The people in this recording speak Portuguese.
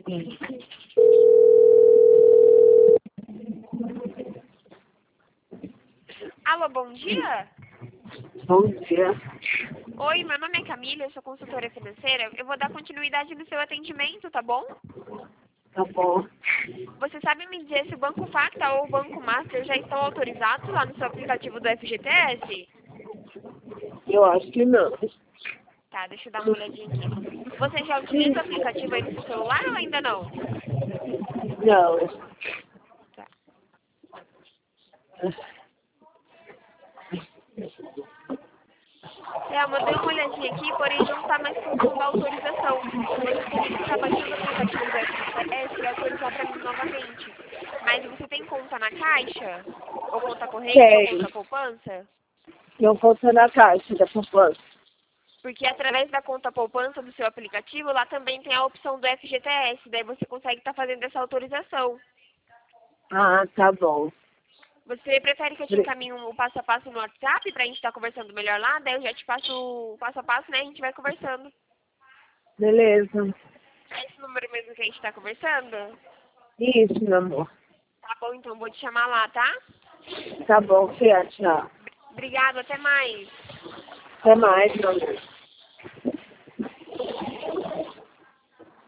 Alô, bom dia? Bom dia. Oi, meu nome é Camila, eu sou consultora financeira. Eu vou dar continuidade no seu atendimento, tá bom? Tá bom. Você sabe me dizer se o Banco Facta ou o Banco Master já estão autorizados lá no seu aplicativo do FGTS? Eu acho que não. Tá, deixa eu dar uma olhadinha aqui. Você já utiliza o aplicativo aí no seu celular ou ainda não? Não. Tá. Eu dei uma olhadinha aqui, porém não está mais funcionando a autorização. Você teria que estar baixando o aplicativo do FGTS e autorizar para mim novamente. Mas você tem conta na Caixa? Ou conta corrente ou Tenho. conta poupança? Eu vou estar na caixa da poupança. Porque através da conta poupança do seu aplicativo, lá também tem a opção do FGTS. Daí você consegue estar fazendo essa autorização. Ah, tá bom. Você prefere que eu te encaminhe o passo a passo no WhatsApp pra gente estar conversando melhor lá? Daí eu já te passo o passo a passo, né? A gente vai conversando. Beleza. É esse número mesmo que a gente tá conversando? Isso, meu amor. Tá bom, então vou te chamar lá, tá? Tá bom, Fia, tchau. Obrigada, até mais. Até mais, meu amor.